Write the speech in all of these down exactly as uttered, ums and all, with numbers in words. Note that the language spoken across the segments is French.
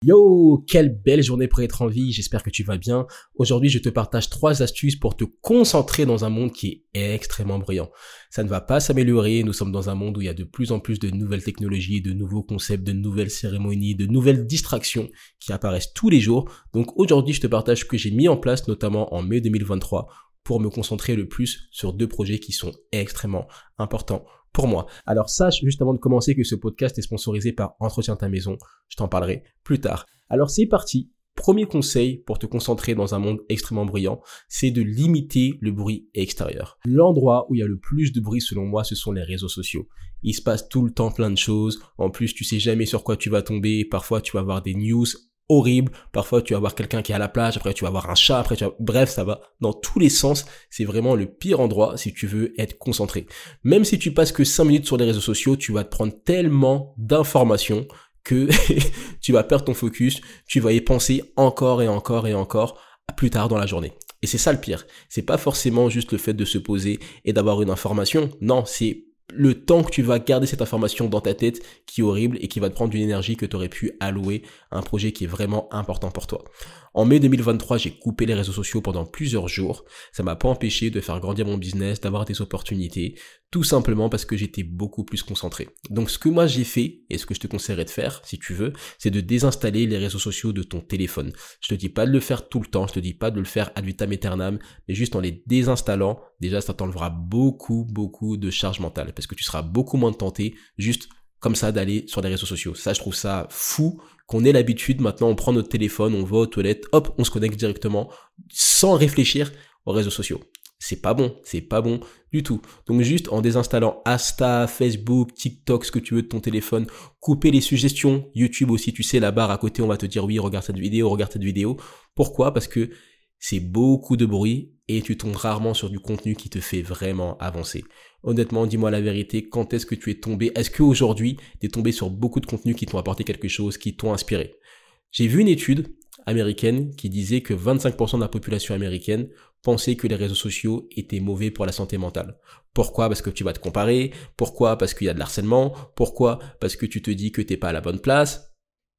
Yo, quelle belle journée pour être en vie, j'espère que tu vas bien. Aujourd'hui, je te partage trois astuces pour te concentrer dans un monde qui est extrêmement bruyant. Ça ne va pas s'améliorer, nous sommes dans un monde où il y a de plus en plus de nouvelles technologies, de nouveaux concepts, de nouvelles cérémonies, de nouvelles distractions qui apparaissent tous les jours. Donc aujourd'hui, je te partage ce que j'ai mis en place, notamment en mai deux mille vingt-trois, pour me concentrer le plus sur deux projets qui sont extrêmement importants pour moi. Alors sache juste avant de commencer que ce podcast est sponsorisé par Entretiens ta maison, je t'en parlerai plus tard. Alors c'est parti. Premier conseil pour te concentrer dans un monde extrêmement bruyant, c'est de limiter le bruit extérieur. L'endroit où il y a le plus de bruit selon moi, ce sont les réseaux sociaux. Il se passe tout le temps plein de choses. En plus, tu sais jamais sur quoi tu vas tomber. Parfois, tu vas avoir des news horrible, parfois tu vas voir quelqu'un qui est à la plage, après tu vas voir un chat, après tu vas... Bref, ça va dans tous les sens, c'est vraiment le pire endroit si tu veux être concentré. Même si tu passes que cinq minutes sur les réseaux sociaux, tu vas te prendre tellement d'informations que tu vas perdre ton focus, tu vas y penser encore et encore et encore plus tard dans la journée. Et c'est ça le pire, c'est pas forcément juste le fait de se poser et d'avoir une information, non, c'est le temps que tu vas garder cette information dans ta tête qui est horrible et qui va te prendre une énergie que tu aurais pu allouer à un projet qui est vraiment important pour toi. En mai deux mille vingt-trois, j'ai coupé les réseaux sociaux pendant plusieurs jours. Ça m'a pas empêché de faire grandir mon business, d'avoir des opportunités, tout simplement parce que j'étais beaucoup plus concentré. Donc ce que moi j'ai fait, et ce que je te conseillerais de faire, si tu veux, c'est de désinstaller les réseaux sociaux de ton téléphone. Je te dis pas de le faire tout le temps, je te dis pas de le faire ad vitam aeternam, mais juste en les désinstallant, déjà ça t'enlèvera beaucoup, beaucoup de charge mentale, parce que tu seras beaucoup moins tenté, juste comme ça d'aller sur les réseaux sociaux. Ça, je trouve ça fou qu'on ait l'habitude, maintenant on prend notre téléphone, on va aux toilettes, hop, on se connecte directement, sans réfléchir aux réseaux sociaux. C'est pas bon, c'est pas bon du tout. Donc juste en désinstallant Insta, Facebook, TikTok, ce que tu veux de ton téléphone, couper les suggestions, YouTube aussi, tu sais, la barre à côté, on va te dire oui, regarde cette vidéo, regarde cette vidéo. Pourquoi ? Parce que c'est beaucoup de bruit et tu tombes rarement sur du contenu qui te fait vraiment avancer. Honnêtement, dis-moi la vérité, quand est-ce que tu es tombé ? Est-ce qu'aujourd'hui, tu es tombé sur beaucoup de contenus qui t'ont apporté quelque chose, qui t'ont inspiré ? J'ai vu une étude américaine qui disait que vingt-cinq pour cent de la population américaine pensait que les réseaux sociaux étaient mauvais pour la santé mentale. Pourquoi ? Parce que tu vas te comparer. Pourquoi ? Parce qu'il y a de l'harcèlement. Pourquoi ? Parce que tu te dis que t'es pas à la bonne place.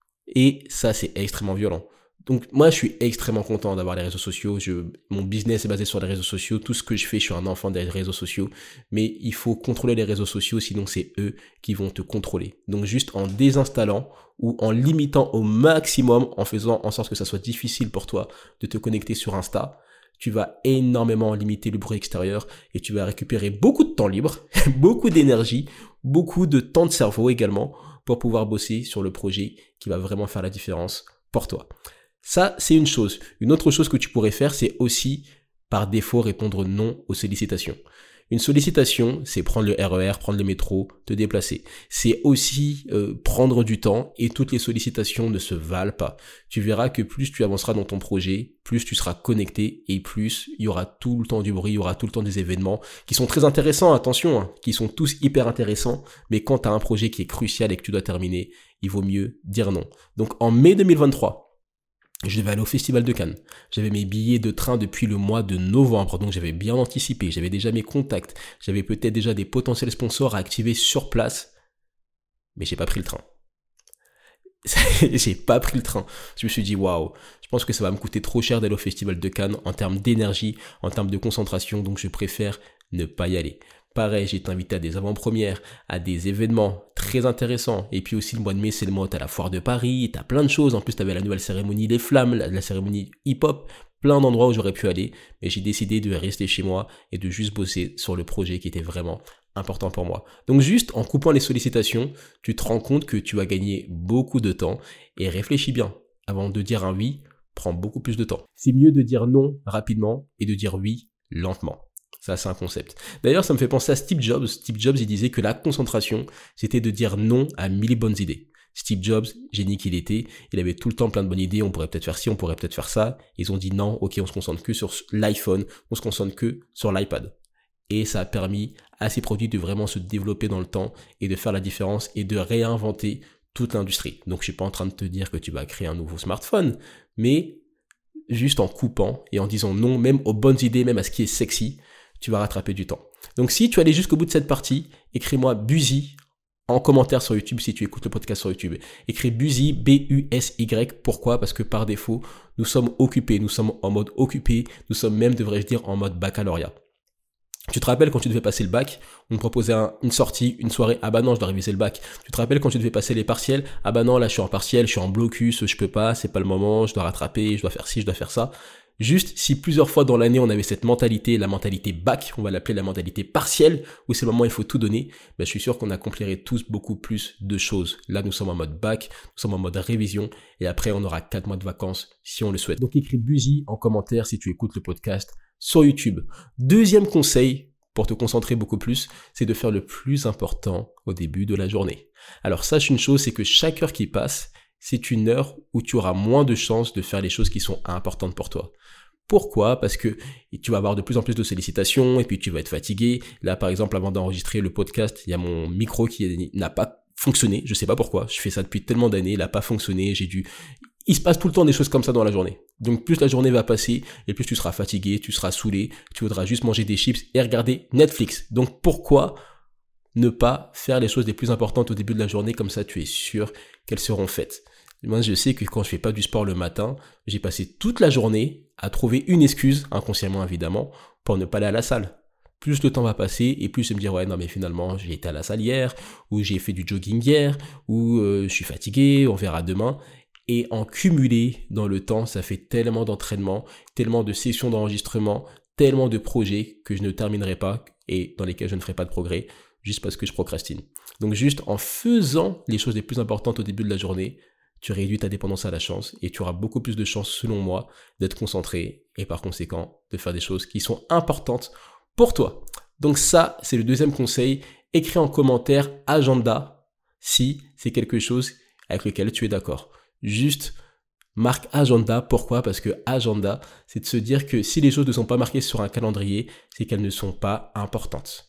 Et ça, c'est extrêmement violent. Donc moi je suis extrêmement content d'avoir les réseaux sociaux, je, mon business est basé sur les réseaux sociaux, tout ce que je fais, je suis un enfant des réseaux sociaux, mais il faut contrôler les réseaux sociaux, sinon c'est eux qui vont te contrôler. Donc juste en désinstallant ou en limitant au maximum, en faisant en sorte que ça soit difficile pour toi de te connecter sur Insta, tu vas énormément limiter le bruit extérieur et tu vas récupérer beaucoup de temps libre, beaucoup d'énergie, beaucoup de temps de cerveau également pour pouvoir bosser sur le projet qui va vraiment faire la différence pour toi. Ça, c'est une chose. Une autre chose que tu pourrais faire, c'est aussi, par défaut, répondre non aux sollicitations. Une sollicitation, c'est prendre le R E R, prendre le métro, te déplacer. C'est aussi euh, prendre du temps et toutes les sollicitations ne se valent pas. Tu verras que plus tu avanceras dans ton projet, plus tu seras connecté et plus il y aura tout le temps du bruit, il y aura tout le temps des événements qui sont très intéressants, attention, hein, qui sont tous hyper intéressants, mais quand tu as un projet qui est crucial et que tu dois terminer, il vaut mieux dire non. Donc en mai deux mille vingt-trois, je devais aller au Festival de Cannes. J'avais mes billets de train depuis le mois de novembre, donc j'avais bien anticipé. J'avais déjà mes contacts. J'avais peut-être déjà des potentiels sponsors à activer sur place. Mais j'ai pas pris le train. J'ai pas pris le train. Je me suis dit, waouh, je pense que ça va me coûter trop cher d'aller au Festival de Cannes en termes d'énergie, en termes de concentration, donc je préfère ne pas y aller. Pareil, j'ai été invité à des avant-premières, à des événements très intéressants. Et puis aussi, le mois de mai, c'est le mois où t'as la foire de Paris, t'as plein de choses. En plus, t'avais la nouvelle cérémonie des flammes, la, la cérémonie hip-hop, plein d'endroits où j'aurais pu aller. Mais j'ai décidé de rester chez moi et de juste bosser sur le projet qui était vraiment important pour moi. Donc juste en coupant les sollicitations, tu te rends compte que tu vas gagner beaucoup de temps et réfléchis bien. Avant de dire un oui, prends beaucoup plus de temps. C'est mieux de dire non rapidement et de dire oui lentement. Ça, c'est un concept. D'ailleurs, ça me fait penser à Steve Jobs. Steve Jobs, il disait que la concentration, c'était de dire non à mille bonnes idées. Steve Jobs, génie qu'il était, il avait tout le temps plein de bonnes idées, on pourrait peut-être faire ci, on pourrait peut-être faire ça. Ils ont dit non, ok, on se concentre que sur l'iPhone, on se concentre que sur l'iPad. Et ça a permis à ces produits de vraiment se développer dans le temps et de faire la différence et de réinventer toute l'industrie. Donc, je suis pas en train de te dire que tu vas créer un nouveau smartphone, mais juste en coupant et en disant non, même aux bonnes idées, même à ce qui est sexy, tu vas rattraper du temps. Donc si tu allais jusqu'au bout de cette partie, écris-moi Buzy en commentaire sur YouTube si tu écoutes le podcast sur YouTube. Écris Busy, B U S Y. Pourquoi? Parce que par défaut, nous sommes occupés, nous sommes en mode occupé, nous sommes même, devrais-je dire, en mode baccalauréat. Tu te rappelles quand tu devais passer le bac, on te proposait un, une sortie, une soirée, ah bah non, je dois réviser le bac. Tu te rappelles quand tu devais passer les partiels, ah bah non, là je suis en partiel, je suis en blocus, je peux pas, c'est pas le moment, je dois rattraper, je dois faire ci, je dois faire ça. Juste, si plusieurs fois dans l'année on avait cette mentalité, la mentalité bac, on va l'appeler la mentalité partielle, où c'est le moment où il faut tout donner, ben je suis sûr qu'on accomplirait tous beaucoup plus de choses. Là, nous sommes en mode bac, nous sommes en mode révision, et après on aura quatre mois de vacances si on le souhaite. Donc écris Busy en commentaire si tu écoutes le podcast sur YouTube. Deuxième conseil, pour te concentrer beaucoup plus, c'est de faire le plus important au début de la journée. Alors sache une chose, c'est que chaque heure qui passe, c'est une heure où tu auras moins de chances de faire les choses qui sont importantes pour toi. Pourquoi? Parce que tu vas avoir de plus en plus de sollicitations et puis tu vas être fatigué. Là, par exemple, avant d'enregistrer le podcast, il y a mon micro qui n'a pas fonctionné. Je sais pas pourquoi. Je fais ça depuis tellement d'années. Il n'a pas fonctionné. J'ai dû... Il se passe tout le temps des choses comme ça dans la journée. Donc, plus la journée va passer et plus tu seras fatigué, tu seras saoulé. Tu voudras juste manger des chips et regarder Netflix. Donc, pourquoi ne pas faire les choses les plus importantes au début de la journée? Comme ça, tu es sûr qu'elles seront faites. Moi, je sais que quand je fais pas du sport le matin, j'ai passé toute la journée à trouver une excuse, inconsciemment évidemment, pour ne pas aller à la salle. Plus le temps va passer et plus je me dire ouais non mais finalement j'ai été à la salle hier, ou j'ai fait du jogging hier, ou euh, je suis fatigué, on verra demain. Et en cumulé dans le temps, ça fait tellement d'entraînement, tellement de sessions d'enregistrement, tellement de projets que je ne terminerai pas et dans lesquels je ne ferai pas de progrès, juste parce que je procrastine. Donc juste en faisant les choses les plus importantes au début de la journée, tu réduis ta dépendance à la chance et tu auras beaucoup plus de chances, selon moi, d'être concentré et par conséquent, de faire des choses qui sont importantes pour toi. Donc ça, c'est le deuxième conseil. Écris en commentaire agenda si c'est quelque chose avec lequel tu es d'accord. Juste marque agenda. Pourquoi? Parce que agenda, c'est de se dire que si les choses ne sont pas marquées sur un calendrier, c'est qu'elles ne sont pas importantes.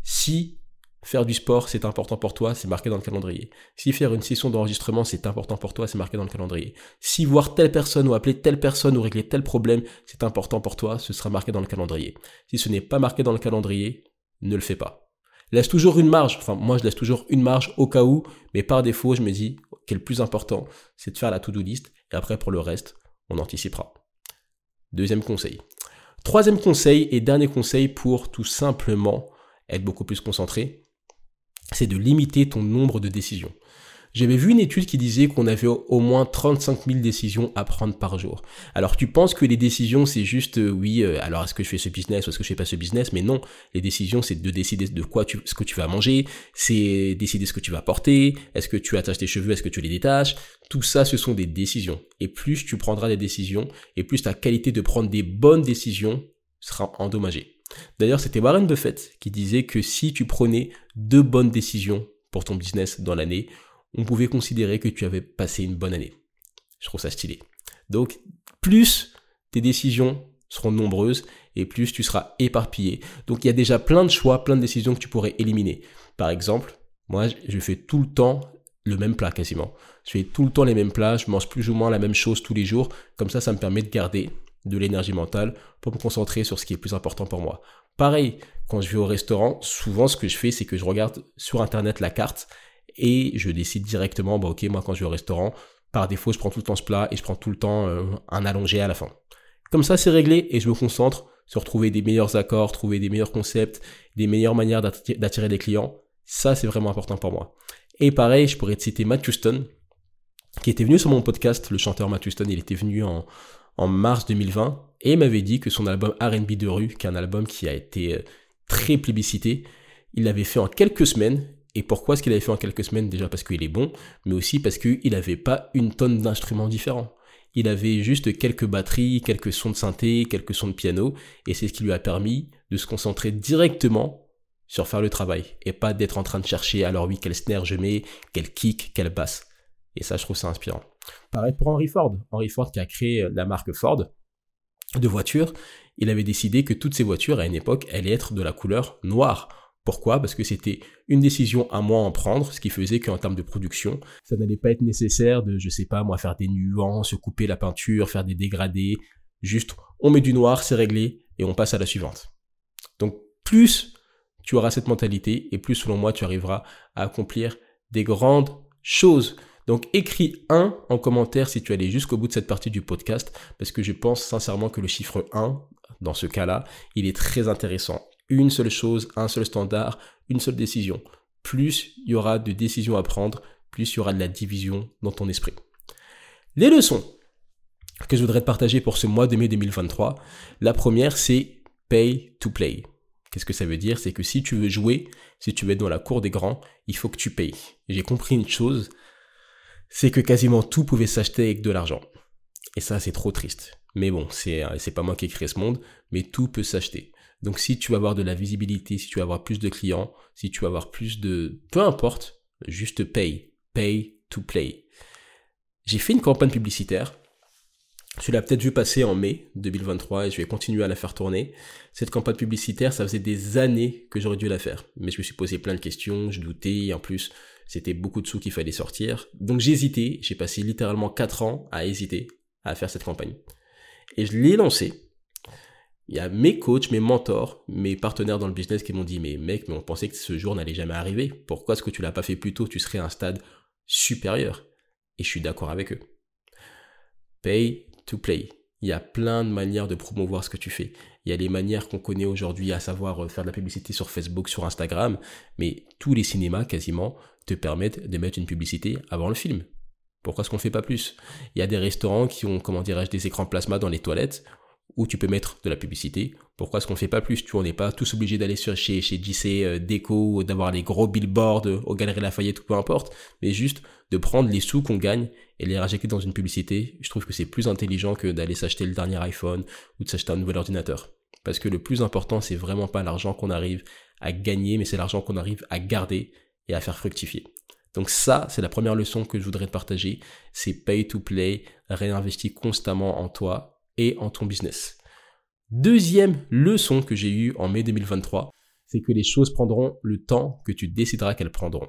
Si faire du sport, c'est important pour toi, c'est marqué dans le calendrier. Si faire une session d'enregistrement, c'est important pour toi, c'est marqué dans le calendrier. Si voir telle personne ou appeler telle personne ou régler tel problème, c'est important pour toi, ce sera marqué dans le calendrier. Si ce n'est pas marqué dans le calendrier, ne le fais pas. Laisse toujours une marge, enfin moi je laisse toujours une marge au cas où, mais par défaut, je me dis que le plus important, c'est de faire la to-do list et après pour le reste, on anticipera. Deuxième conseil. Troisième conseil et dernier conseil pour tout simplement être beaucoup plus concentré, c'est de limiter ton nombre de décisions. J'avais vu une étude qui disait qu'on avait au moins trente-cinq mille décisions à prendre par jour. Alors tu penses que les décisions c'est juste euh, oui, euh, alors est-ce que je fais ce business ou est-ce que je fais pas ce business? Mais non, les décisions c'est de décider de quoi tu, ce que tu vas manger, c'est décider ce que tu vas porter, est-ce que tu attaches tes cheveux, est-ce que tu les détaches? Tout ça ce sont des décisions. Et plus tu prendras des décisions et plus ta qualité de prendre des bonnes décisions sera endommagée. D'ailleurs, c'était Warren Buffett qui disait que si tu prenais deux bonnes décisions pour ton business dans l'année, on pouvait considérer que tu avais passé une bonne année. Je trouve ça stylé. Donc, plus tes décisions seront nombreuses et plus tu seras éparpillé. Donc, il y a déjà plein de choix, plein de décisions que tu pourrais éliminer. Par exemple, moi, je fais tout le temps le même plat quasiment. Je fais tout le temps les mêmes plats, je mange plus ou moins la même chose tous les jours. Comme ça, ça me permet de garder de l'énergie mentale pour me concentrer sur ce qui est plus important pour moi. Pareil, quand je vais au restaurant, souvent ce que je fais, c'est que je regarde sur internet la carte et je décide directement, bah ok, moi quand je vais au restaurant, par défaut, je prends tout le temps ce plat et je prends tout le temps euh, un allongé à la fin. Comme ça, c'est réglé et je me concentre sur trouver des meilleurs accords, trouver des meilleurs concepts, des meilleures manières d'attirer des clients. Ça, c'est vraiment important pour moi. Et pareil, je pourrais te citer Matt Houston, qui était venu sur mon podcast, le chanteur Matt Houston, il était venu en en mars deux mille vingt, et il m'avait dit que son album R and B de rue, qui est un album qui a été très plébiscité, il l'avait fait en quelques semaines. Et pourquoi est-ce qu'il avait fait en quelques semaines? Déjà parce qu'il est bon, mais aussi parce qu'il n'avait pas une tonne d'instruments différents. Il avait juste quelques batteries, quelques sons de synthé, quelques sons de piano, et c'est ce qui lui a permis de se concentrer directement sur faire le travail, et pas d'être en train de chercher, alors oui, quel snare je mets, quel kick, quelle basse. Et ça, je trouve ça inspirant. Pareil pour Henry Ford. Henry Ford qui a créé la marque Ford de voitures, il avait décidé que toutes ces voitures, à une époque, allaient être de la couleur noire. Pourquoi? Parce que c'était une décision à moins en prendre, ce qui faisait qu'en termes de production, ça n'allait pas être nécessaire de, je sais pas, moi, faire des nuances, couper la peinture, faire des dégradés. Juste, on met du noir, c'est réglé, et on passe à la suivante. Donc, plus tu auras cette mentalité et plus selon moi tu arriveras à accomplir des grandes choses. Donc écris un en commentaire si tu es allé jusqu'au bout de cette partie du podcast parce que je pense sincèrement que le chiffre un, dans ce cas-là, il est très intéressant. Une seule chose, un seul standard, une seule décision. Plus il y aura de décisions à prendre, plus il y aura de la division dans ton esprit. Les leçons que je voudrais te partager pour ce mois de mai deux mille vingt-trois, la première c'est pay to play. Qu'est-ce que ça veut dire? C'est que si tu veux jouer, si tu veux être dans la cour des grands, il faut que tu payes. Et j'ai compris une chose, c'est que quasiment tout pouvait s'acheter avec de l'argent. Et ça, c'est trop triste. Mais bon, c'est, c'est pas moi qui ai créé ce monde, mais tout peut s'acheter. Donc si tu vas avoir de la visibilité, si tu vas avoir plus de clients, si tu vas avoir plus de... Peu importe, juste paye. Pay to play. J'ai fait une campagne publicitaire. Tu l'as peut-être vu passer en mai deux mille vingt-trois et je vais continuer à la faire tourner. Cette campagne publicitaire, ça faisait des années que j'aurais dû la faire. Mais je me suis posé plein de questions, je doutais, et en plus, c'était beaucoup de sous qu'il fallait sortir. Donc j'ai hésité, j'ai passé littéralement quatre ans à hésiter à faire cette campagne. Et je l'ai lancée. Il y a mes coachs, mes mentors, mes partenaires dans le business qui m'ont dit « Mais mec, mais on pensait que ce jour n'allait jamais arriver. Pourquoi est-ce que tu l'as pas fait plus tôt? Tu serais à un stade supérieur. » Et je suis d'accord avec eux. Pay to play. Il y a plein de manières de promouvoir ce que tu fais. Il y a les manières qu'on connaît aujourd'hui, à savoir faire de la publicité sur Facebook, sur Instagram, mais tous les cinémas quasiment te permettent de mettre une publicité avant le film. Pourquoi est-ce qu'on ne fait pas plus? Il y a des restaurants qui ont, comment dirais-je, des écrans plasma dans les toilettes où tu peux mettre de la publicité. Pourquoi est-ce qu'on ne fait pas plus? Tu vois, on n'est pas tous obligés d'aller sur chez, chez J C euh, Déco ou d'avoir les gros billboards euh, aux Galeries Lafayette ou peu importe, mais juste de prendre les sous qu'on gagne et les rajouter dans une publicité. Je trouve que c'est plus intelligent que d'aller s'acheter le dernier iPhone ou de s'acheter un nouvel ordinateur. Parce que le plus important, c'est vraiment pas l'argent qu'on arrive à gagner, mais c'est l'argent qu'on arrive à garder et à faire fructifier. Donc ça, c'est la première leçon que je voudrais te partager, c'est pay to play, réinvestis constamment en toi et en ton business. Deuxième leçon que j'ai eue en mai deux mille vingt-trois, c'est que les choses prendront le temps que tu décideras qu'elles prendront.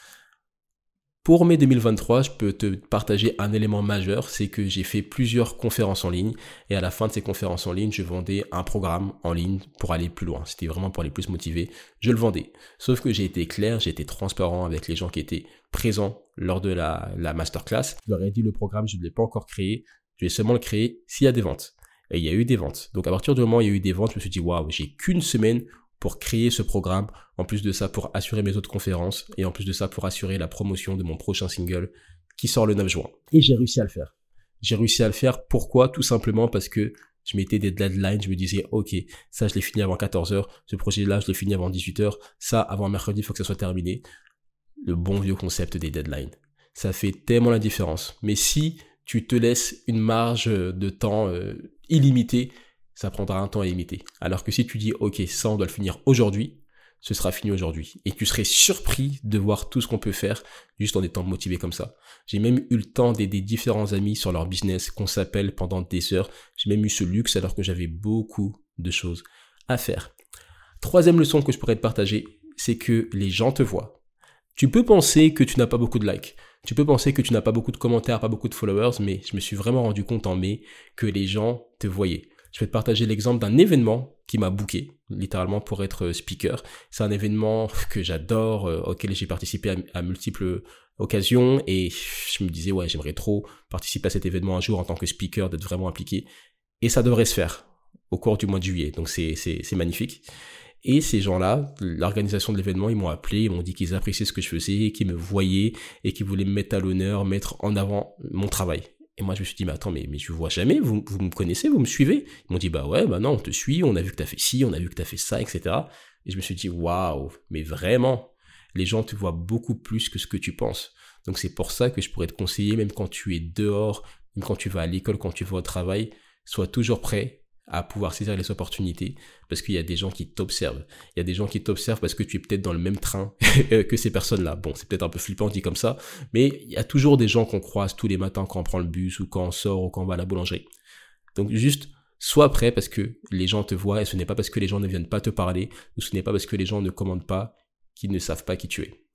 Pour mai deux mille vingt-trois, je peux te partager un élément majeur, c'est que j'ai fait plusieurs conférences en ligne et à la fin de ces conférences en ligne, je vendais un programme en ligne pour aller plus loin. C'était vraiment pour aller plus motiver, je le vendais. Sauf que j'ai été clair, j'ai été transparent avec les gens qui étaient présents lors de la, la masterclass. Je leur ai dit le programme, je ne l'ai pas encore créé, je vais seulement le créer s'il y a des ventes. Et il y a eu des ventes. Donc à partir du moment où il y a eu des ventes, je me suis dit waouh, j'ai qu'une semaine pour créer ce programme, en plus de ça pour assurer mes autres conférences et en plus de ça pour assurer la promotion de mon prochain single qui sort le neuf juin. Et j'ai réussi à le faire. J'ai réussi à le faire. Pourquoi? Tout simplement parce que je mettais des deadlines, je me disais ok, ça je l'ai fini avant quatorze heures, ce projet-là je l'ai fini avant dix-huit heures, ça avant mercredi il faut que ça soit terminé. Le bon vieux concept des deadlines. Ça fait tellement la différence. Mais si tu te laisses une marge de temps euh, illimitée, ça prendra un temps illimité. Alors que si tu dis, ok, ça on doit le finir aujourd'hui, ce sera fini aujourd'hui. Et tu serais surpris de voir tout ce qu'on peut faire juste en étant motivé comme ça. J'ai même eu le temps d'aider différents amis sur leur business, qu'on s'appelle pendant des heures. J'ai même eu ce luxe alors que j'avais beaucoup de choses à faire. Troisième leçon que je pourrais te partager, c'est que les gens te voient. Tu peux penser que tu n'as pas beaucoup de likes. Tu peux penser que tu n'as pas beaucoup de commentaires, pas beaucoup de followers, mais je me suis vraiment rendu compte en mai que les gens te voyaient. Je vais te partager l'exemple d'un événement qui m'a booké, littéralement pour être speaker. C'est un événement que j'adore, euh, auquel j'ai participé à, à multiples occasions et je me disais ouais, j'aimerais trop participer à cet événement un jour en tant que speaker, d'être vraiment impliqué. Et ça devrait se faire au cours du mois de juillet, donc c'est, c'est, c'est magnifique. Et ces gens-là, l'organisation de l'événement, ils m'ont appelé, ils m'ont dit qu'ils appréciaient ce que je faisais, qu'ils me voyaient et qu'ils voulaient me mettre à l'honneur, mettre en avant mon travail. Et moi, je me suis dit, mais attends, mais, mais je vous vois jamais, vous, vous me connaissez, vous me suivez? Ils m'ont dit, bah ouais, bah non, on te suit, on a vu que t'as fait ci, on a vu que t'as fait ça, et cetera. Et je me suis dit, waouh, mais vraiment, les gens te voient beaucoup plus que ce que tu penses. Donc c'est pour ça que je pourrais te conseiller, même quand tu es dehors, même quand tu vas à l'école, quand tu vas au travail, sois toujours prêt à pouvoir saisir les opportunités parce qu'il y a des gens qui t'observent. Il y a des gens qui t'observent parce que tu es peut-être dans le même train que ces personnes-là. Bon, c'est peut-être un peu flippant dit comme ça, mais il y a toujours des gens qu'on croise tous les matins quand on prend le bus ou quand on sort ou quand on va à la boulangerie. Donc juste, sois prêt parce que les gens te voient et ce n'est pas parce que les gens ne viennent pas te parler ou ce n'est pas parce que les gens ne commandent pas qu'ils ne savent pas qui tu es.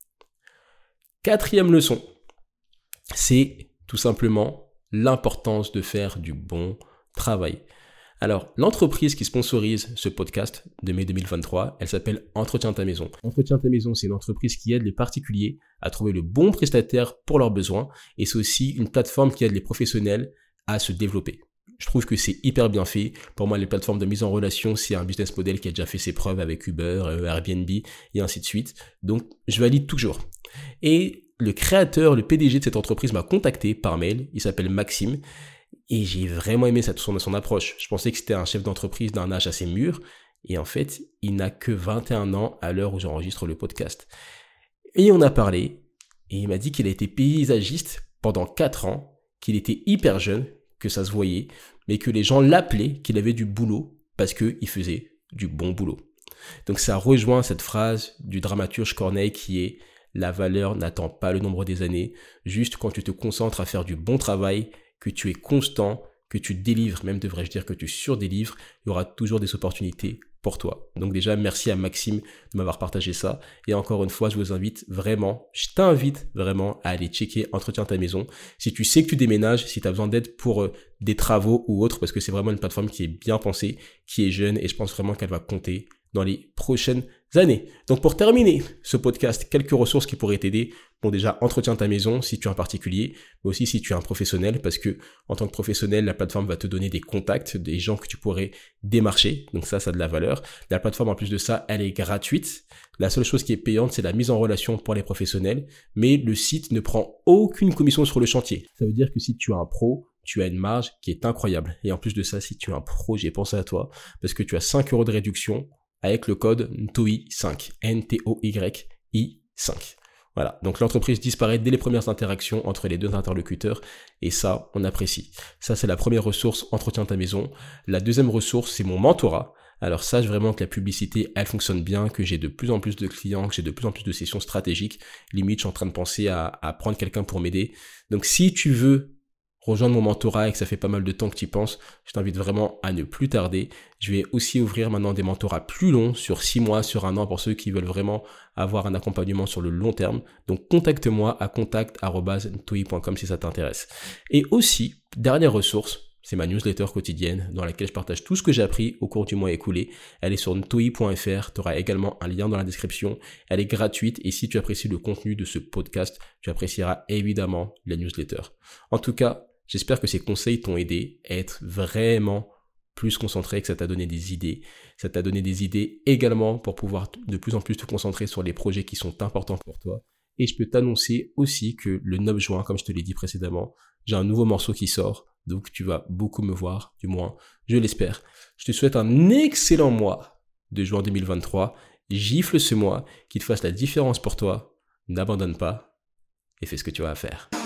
Quatrième leçon, c'est tout simplement l'importance de faire du bon travail. Alors, l'entreprise qui sponsorise ce podcast de mai deux mille vingt-trois, elle s'appelle Entretiens ta maison. Entretiens ta maison, c'est une entreprise qui aide les particuliers à trouver le bon prestataire pour leurs besoins et c'est aussi une plateforme qui aide les professionnels à se développer. Je trouve que c'est hyper bien fait. Pour moi, les plateformes de mise en relation, c'est un business model qui a déjà fait ses preuves avec Uber, Airbnb et ainsi de suite. Donc, je valide toujours. Et le créateur, le P D G de cette entreprise m'a contacté par mail. Il s'appelle Maxime. Et j'ai vraiment aimé sa, son, son approche. Je pensais que c'était un chef d'entreprise d'un âge assez mûr. Et en fait, il n'a que vingt et un ans à l'heure où j'enregistre le podcast. Et on a parlé. Et il m'a dit qu'il a été paysagiste pendant quatre ans, qu'il était hyper jeune, que ça se voyait, mais que les gens l'appelaient, qu'il avait du boulot parce qu'il faisait du bon boulot. Donc ça rejoint cette phrase du dramaturge Corneille qui est « La valeur n'attend pas le nombre des années, juste quand tu te concentres à faire du bon travail, que tu es constant, que tu délivres, même devrais-je dire que tu surdélivres, il y aura toujours des opportunités pour toi. » Donc déjà, merci à Maxime de m'avoir partagé ça. Et encore une fois, je vous invite vraiment, je t'invite vraiment à aller checker Entretiens ta maison. Si tu sais que tu déménages, si tu as besoin d'aide pour euh, des travaux ou autre, parce que c'est vraiment une plateforme qui est bien pensée, qui est jeune et je pense vraiment qu'elle va compter dans les prochaines années. Donc pour terminer ce podcast, quelques ressources qui pourraient t'aider. Bon, déjà, Entretiens ta maison si tu es un particulier, mais aussi si tu es un professionnel, parce que en tant que professionnel, la plateforme va te donner des contacts, des gens que tu pourrais démarcher. Donc ça, ça a de la valeur. La plateforme, en plus de ça, elle est gratuite. La seule chose qui est payante, c'est la mise en relation pour les professionnels, mais le site ne prend aucune commission sur le chantier. Ça veut dire que si tu es un pro, tu as une marge qui est incroyable. Et en plus de ça, si tu es un pro, j'ai pensé à toi, parce que tu as cinq euros de réduction avec le code N T O Y cinq, N T O Y I cinq. Voilà, donc l'entreprise disparaît dès les premières interactions entre les deux interlocuteurs et ça, on apprécie. Ça, c'est la première ressource, Entretiens ta maison. La deuxième ressource, c'est mon mentorat. Alors sache vraiment que la publicité, elle fonctionne bien, que j'ai de plus en plus de clients, que j'ai de plus en plus de sessions stratégiques. Limite, je suis en train de penser à, à prendre quelqu'un pour m'aider. Donc si tu veux rejoindre mon mentorat et que ça fait pas mal de temps que tu y penses, je t'invite vraiment à ne plus tarder. Je vais aussi ouvrir maintenant des mentorats plus longs, sur six mois, sur un an, pour ceux qui veulent vraiment avoir un accompagnement sur le long terme. Donc contacte-moi à contact arobase n t o y point com si ça t'intéresse. Et aussi, dernière ressource, c'est ma newsletter quotidienne dans laquelle je partage tout ce que j'ai appris au cours du mois écoulé. Elle est sur n t o y point f r, tu auras également un lien dans la description. Elle est gratuite et si tu apprécies le contenu de ce podcast, tu apprécieras évidemment la newsletter. En tout cas, j'espère que ces conseils t'ont aidé à être vraiment plus concentré, que ça t'a donné des idées. Ça t'a donné des idées également pour pouvoir de plus en plus te concentrer sur les projets qui sont importants pour toi. Et je peux t'annoncer aussi que le neuf juin, comme je te l'ai dit précédemment, j'ai un nouveau morceau qui sort. Donc tu vas beaucoup me voir, du moins, je l'espère. Je te souhaite un excellent mois de juin deux mille vingt-trois. Gifle ce mois, qu'il te fasse la différence pour toi. N'abandonne pas et fais ce que tu as à faire.